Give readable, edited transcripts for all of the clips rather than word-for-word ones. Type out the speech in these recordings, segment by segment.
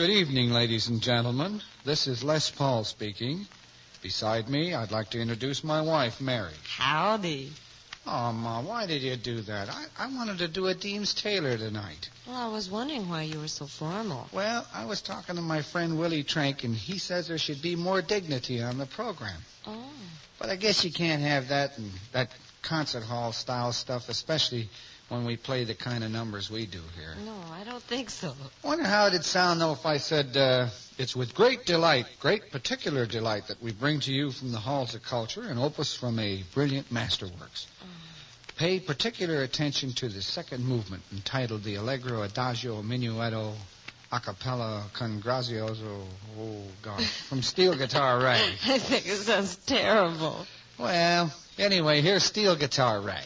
Good evening, ladies and gentlemen. This is Les Paul speaking. Beside me, I'd like to introduce my wife, Mary. Howdy. Oh, Ma, why did you do that? I wanted to do a Deems Taylor tonight. Well, I was wondering why you were so formal. Well, I was talking to my friend Willie Trank, and he says there should be more dignity on the program. Oh. But I guess you can't have that and that concert hall style stuff, especially when we play the kind of numbers we do here. No, I don't think so. I wonder how it'd sound, though, if I said, it's with great delight, great particular delight, that we bring to you from the halls of culture an opus from a brilliant masterworks. Pay particular attention to the second movement, entitled the Allegro Adagio Minuetto a cappella con grazioso, oh, gosh, from Steel Guitar Ray. I think it sounds terrible. Well, anyway, here's Steel Guitar Ray.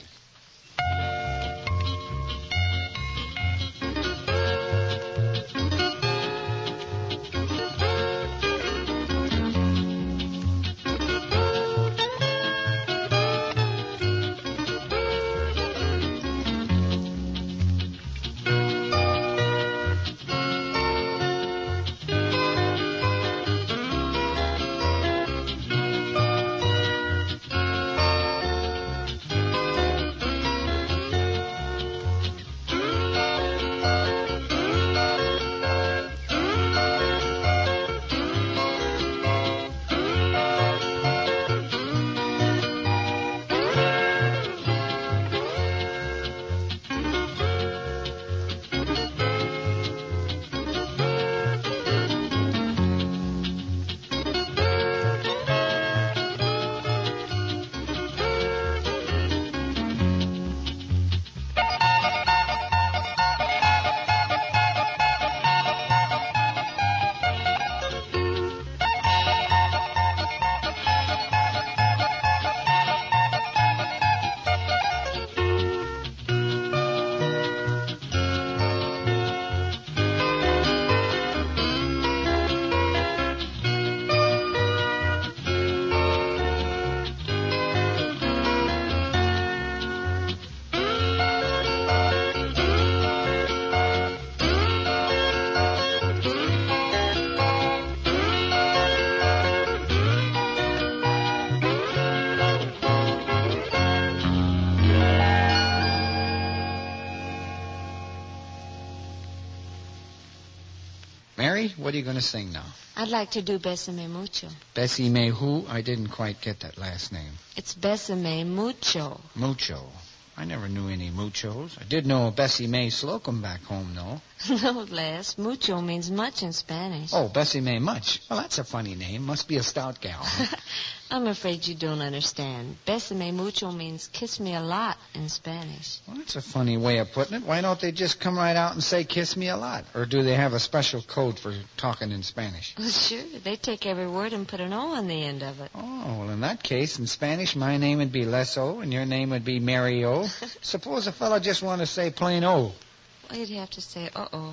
Mary, what are you going to sing now? I'd like to do Bésame Mucho. Bessie who? I didn't quite get that last name. It's Bésame Mucho. Mucho. I never knew any muchos. I did know a Bessie Mae Slocum back home, though. No, Les. Mucho means much in Spanish. Oh, Bessie Mae Much. Well, that's a funny name. Must be a stout gal. I'm afraid you don't understand. Bésame Mucho means kiss me a lot in Spanish. Well, that's a funny way of putting it. Why don't they just come right out and say kiss me a lot? Or do they have a special code for talking in Spanish? Well, sure. They take every word and put an O on the end of it. Oh, well, in that case, in Spanish, my name would be Leso, and your name would be Mary O. Suppose a fellow just wanted to say plain O. Well, you'd have to say, uh-oh.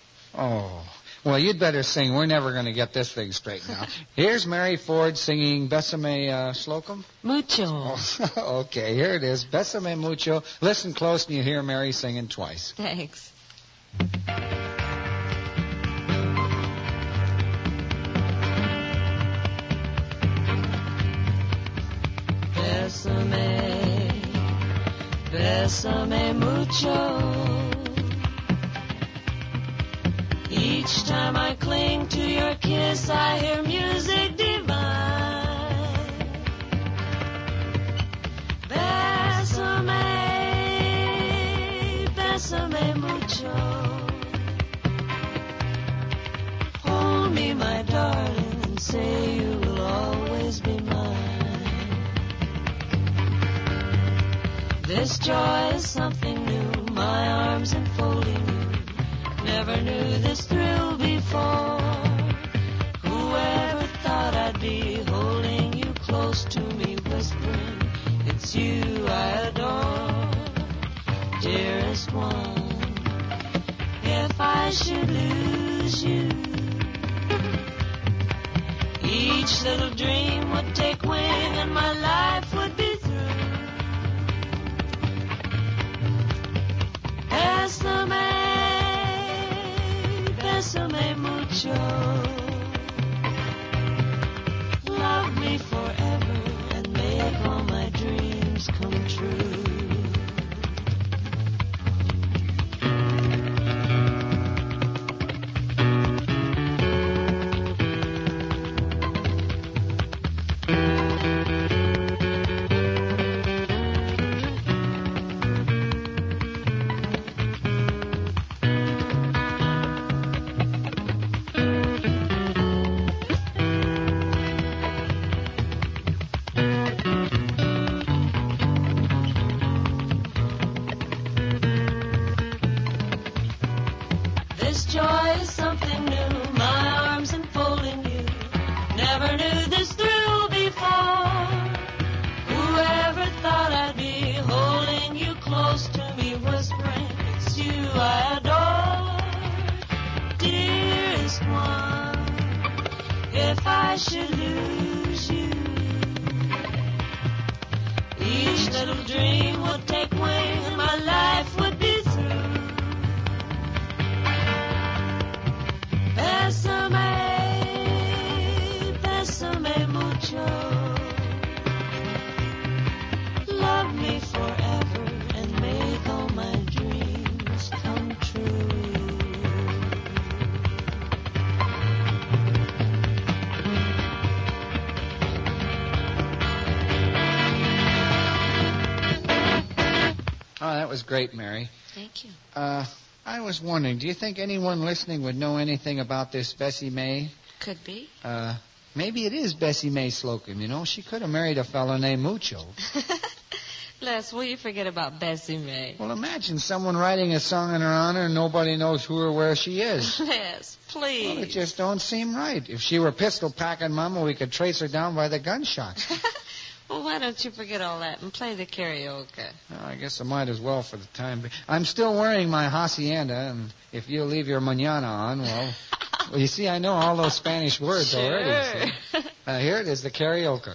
Oh. Well, you'd better sing. We're never going to get this thing straight now. Here's Mary Ford singing Bésame Slocum. Mucho. Oh, okay, here it is. Bésame Mucho. Listen close and you hear Mary singing twice. Thanks. Bésame, bésame mucho. Each time I cling to your kiss, I hear music divine. Bésame, bésame mucho. Hold me, my darling, and say you will always be mine. This joy is something new, my arms enfolding you. Never knew this thrill before. Whoever thought I'd be holding you close to me, whispering, it's you I adore, dearest one. If I should lose you, each little dream would take wing and my life would be through. Bésame mucho. mucho. Love me forever and make all my dreams come true. This joy is something new, my arms enfolding you. Never knew this thrill before. Whoever thought I'd be holding you close to me, whispering, it's you I adore. Dearest one, if I should lose you, each little dream would take wing and my life would be through. Bésame mucho. Love me forever and make all my dreams come true. Oh, that was great, Mary. Thank you. I was wondering, do you think anyone listening would know anything about this Bessie May? Could be. Maybe it is Bessie May Slocum, you know. She could have married a fellow named Mucho. Les, will you forget about Bessie May? Well, imagine someone writing a song in her honor and nobody knows who or where she is. Les, please. Well, it just don't seem right. If she were pistol-packing Mama, we could trace her down by the gunshots. Well, why don't you forget all that and play the karaoke? Well, I guess I might as well for the time being. I'm still wearing my hacienda, and if you'll leave your mañana on, well, you see, I know all those Spanish words already. So. Here it is, the karaoke.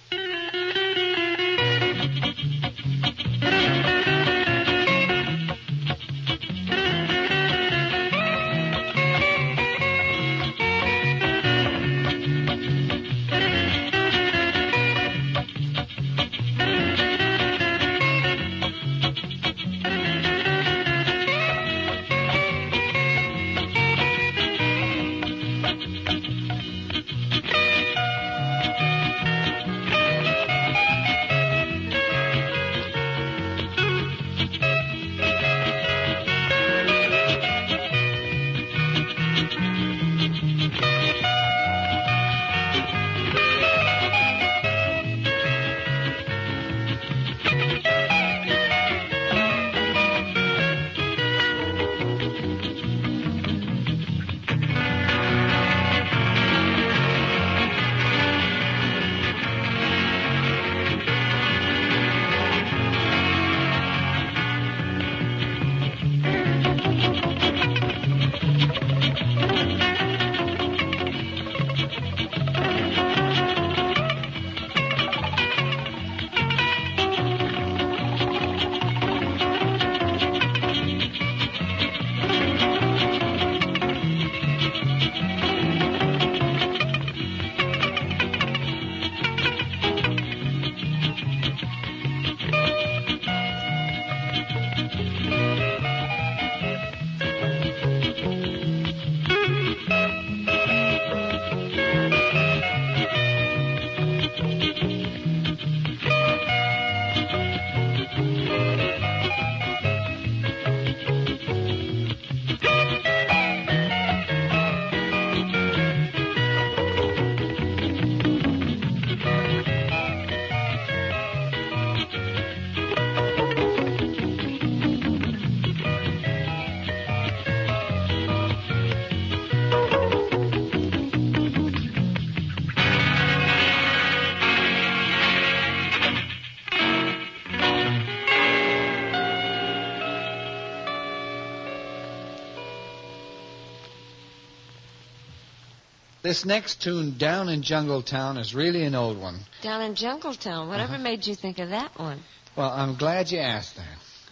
This next tune, Down in Jungletown, is really an old one. Down in Jungletown? Whatever made you think of that one? Well, I'm glad you asked that.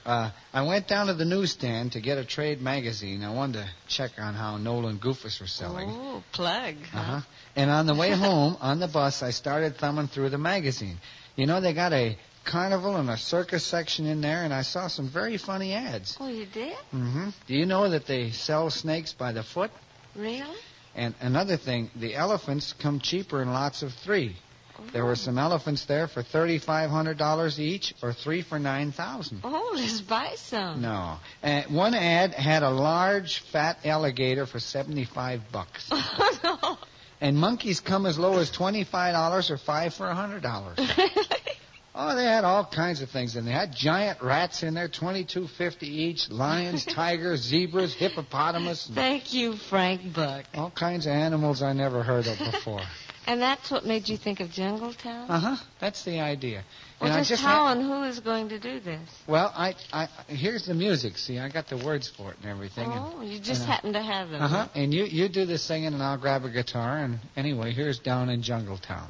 I went down to the newsstand to get a trade magazine. I wanted to check on how Nola and Goofus were selling. Oh, plug. Uh-huh. And on the way home, on the bus, I started thumbing through the magazine. You know, they got a carnival and a circus section in there, and I saw some very funny ads. Oh, you did? Mm-hmm. Do you know that they sell snakes by the foot? Really? And another thing, the elephants come cheaper in lots of 3. There were some elephants there for $3,500 each, or 3 for $9,000. Oh, let's buy some. No. One ad had a large, fat alligator for $75. Oh, no. And monkeys come as low as $25 or 5 for $100. Oh, they had all kinds of things in there. They had giant rats in there, $22.50 each, lions, tigers, zebras, hippopotamus. Thank you, Frank Buck. All kinds of animals I never heard of before. And that's what made you think of Jungletown? Uh-huh. That's the idea. Well, and just how and who is going to do this? Well, I here's the music. See, I got the words for it and everything. Oh, you just happen to have them. Uh-huh. And you do the singing, and I'll grab a guitar. And anyway, here's Down in Jungletown.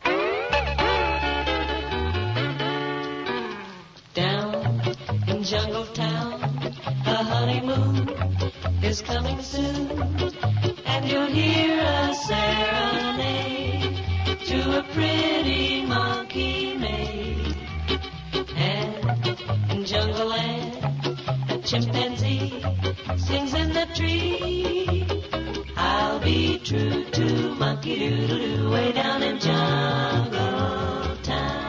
Down in Jungletown, a honeymoon is coming soon, and you'll hear a serenade to a pretty monkey maid. And in Jungle Land, a chimpanzee sings in the tree. I'll be true to Monkey Doodle-Doo way down in Jungletown.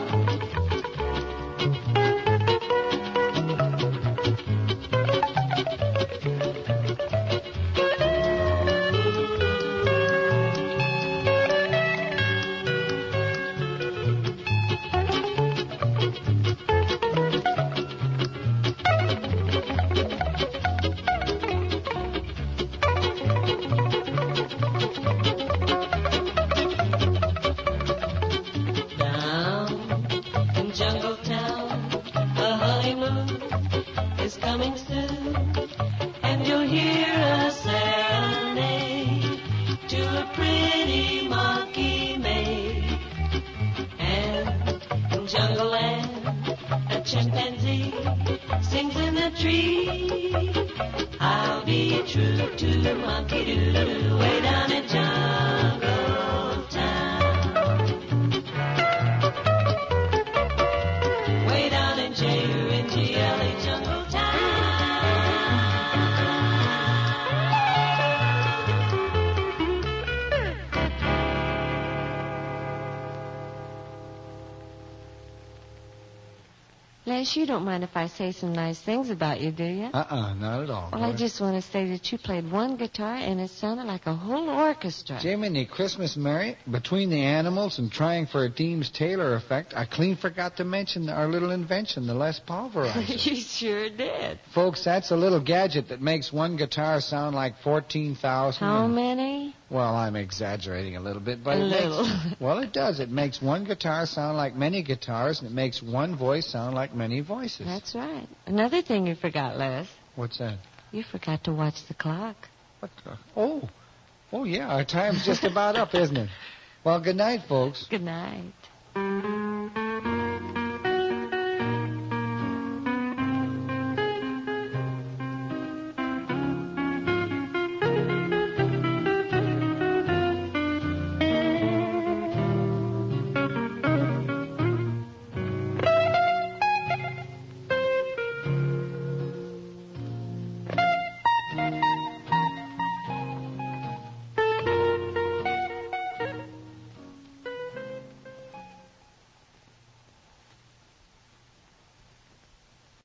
Les, you don't mind if I say some nice things about you, do you? Not at all. Well, I just want to say that you played one guitar and it sounded like a whole orchestra. Jiminy Christmas Merry, between the animals and trying for a Deems Taylor effect, I clean forgot to mention our little invention, the Les Paul variety. You sure did. Folks, that's a little gadget that makes one guitar sound like 14,000. How many? Well, I'm exaggerating a little bit, but it does. It makes one guitar sound like many guitars, and it makes one voice sound like many voices. That's right. Another thing you forgot, Les. What's that? You forgot to watch the clock. What clock? Oh, yeah, our time's just about up, isn't it? Well, good night, folks. Good night.